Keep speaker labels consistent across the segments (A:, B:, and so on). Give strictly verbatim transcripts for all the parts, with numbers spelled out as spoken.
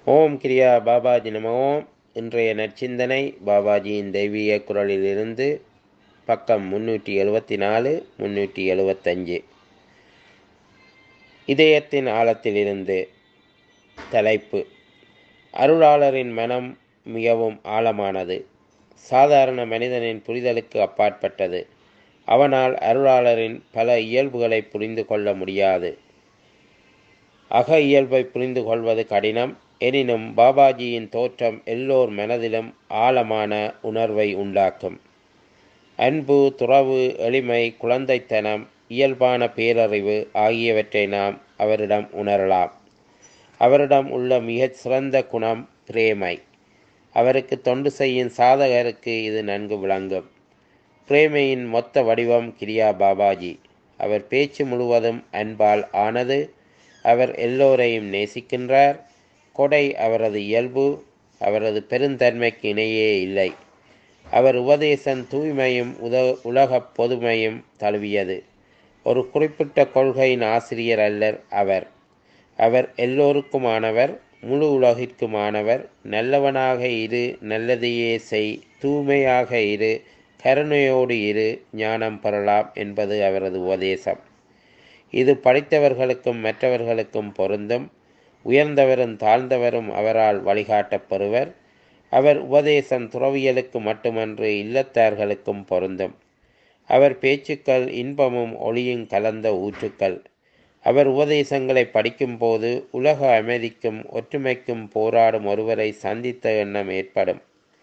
A: ஓம் கிரியா பாபாஜி நம ஓம். இன்றைய நற்சிந்தனை பாபாஜியின் தெய்வீக குரலிலிருந்து பக்கம் முன்னூற்றி எழுபத்தி நாலு முன்னூற்றி எழுபத்தஞ்சு. இதயத்தின் ஆழத்திலிருந்து. தலைப்பு: அருளாளரின் மனம் மிகவும் ஆழமானது, சாதாரண மனிதனின் புரிதலுக்கு அப்பாற்பட்டது. அவனால் அருளாளரின் பல இயல்புகளை புரிந்து கொள்ள முடியாது. அக இயல்பை புரிந்து கொள்வது கடினம். எனினும் பாபாஜியின் தோற்றம் எல்லோர் மனதிலும் ஆழமான உணர்வை உண்டாக்கும். அன்பு, துறவு, எளிமை, குழந்தைத்தனம், இயல்பான பேரறிவு ஆகியவற்றை நாம் அவரிடம் உணரலாம். அவரிடம் உள்ள மிகச் சிறந்த குணம் பிரேமை. அவருக்கு தொண்டு செய்யும் சாதகருக்கு இது நன்கு விளங்கும். பிரேமையின் மொத்த வடிவம் கிரியா பாபாஜி. அவர் பேச்சு முழுவதும் அன்பால் ஆனது. அவர் எல்லோரையும் நேசிக்கின்றார். கொடை அவரது இயல்பு. அவரது பெருந்தன்மைக்கு இணையே இல்லை. அவர் உபதேசம் தூய்மையும் உத உலகப் பொதுமையும் தழுவியது. ஒரு குறிப்பிட்ட கொள்கையின் ஆசிரியர் அல்லர் அவர். அவர் எல்லோருக்குமானவர், முழு உலகிற்குமானவர். நல்லவனாக இரு, நல்லதையே செய், தூய்மையாக இரு, கருணையோடு இரு, ஞானம் பெறலாம் என்பது அவரது உபதேசம். இது படித்தவர்களுக்கும் மற்றவர்களுக்கும் பொருந்தும். உயர்ந்தவரும் தாழ்ந்தவரும் அவரால் வழிகாட்டப் பெறுவர். அவர் உபதேசம் துறவியலுக்கு மட்டுமன்று, இல்லத்தார்களுக்கும் பொருந்தும். அவர் பேச்சுக்கள் இன்பமும் ஒளியும் கலந்த ஊற்றுக்கள். அவர் உபதேசங்களை படிக்கும்போது உலக அமைதிக்கும் ஒற்றுமைக்கும் போராடும் ஒருவரை சந்தித்த எண்ணம் ஏற்படும்.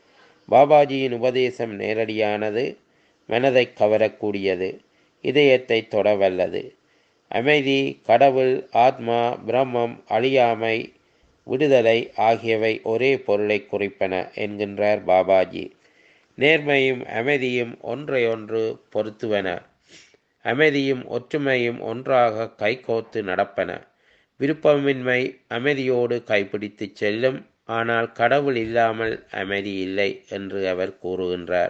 A: பாபாஜியின் உபதேசம் நேரடியானது, மனதை கவரக்கூடியது, இதயத்தை தொடவல்லது. அமைதி, கடவுள், ஆத்மா, பிரம்மம், அழியாமை, விடுதலை ஆகியவை ஒரே பொருளை குறிப்பன என்கின்றார் பாபாஜி. நேர்மையும் அமைதியும் ஒன்றையொன்று பொருத்துவன. அமைதியும் ஒற்றுமையும் ஒன்றாக கைகோத்து நடப்பன. விருப்பமின்மை அமைதியோடு கைப்பிடித்து செல்லும். ஆனால் கடவுள் இல்லாமல் அமைதி இல்லை என்று அவர் கூறுகின்றார்.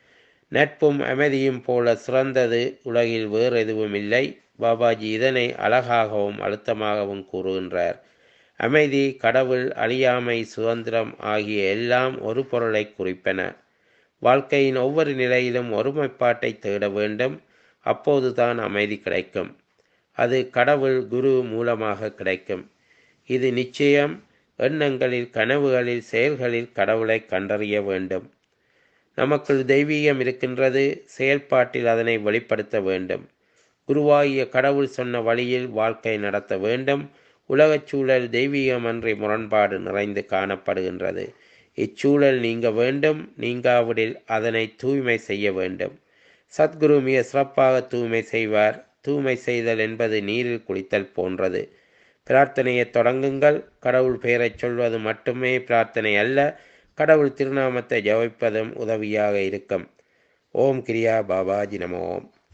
A: நட்பும் அமைதியும் போல சிறந்தது உலகில் வேறு எதுவும் இல்லை. பாபாஜி இதனை அழகாகவும் அழுத்தமாகவும் கூறுகின்றார். அமைதி, கடவுள், அழியாமை, சுதந்திரம் ஆகிய எல்லாம் ஒரு பொருளை குறிப்பன. வாழ்க்கையின் ஒவ்வொரு நிலையிலும் ஒருமைப்பாட்டை தேட வேண்டும். அப்போதுதான் அமைதி கிடைக்கும். அது கடவுள் குரு மூலமாக கிடைக்கும். இது நிச்சயம். எண்ணங்களில், கனவுகளில், செயல்களில் கடவுளை கண்டறிய வேண்டும். நமக்குள் தெய்வீகம் இருக்கின்றது. செயல்பாட்டில் அதனை வெளிப்படுத்த வேண்டும். குருவாகிய கடவுள் சொன்ன வழியில் வாழ்க்கை நடத்த வேண்டும். உலகச் சூழல் தெய்வீகமன்றி முரண்பாடு நிறைந்து காணப்படுகின்றது. இச்சூழல் நீங்க வேண்டும். நீங்காவிடில் அதனை தூய்மை செய்ய வேண்டும். சத்குரு மிக சிறப்பாக தூய்மை செய்வார். தூய்மை செய்தல் என்பது நீரில் குளித்தல் போன்றது. பிரார்த்தனையை தொடங்குங்கள். கடவுள் பெயரைச் சொல்வது மட்டுமே பிரார்த்தனை அல்ல, கடவுள் திருநாமத்தை ஜபிப்பதும் உதவியாக இருக்கும். ஓம் கிரியா பாபாஜி நம ஓம்.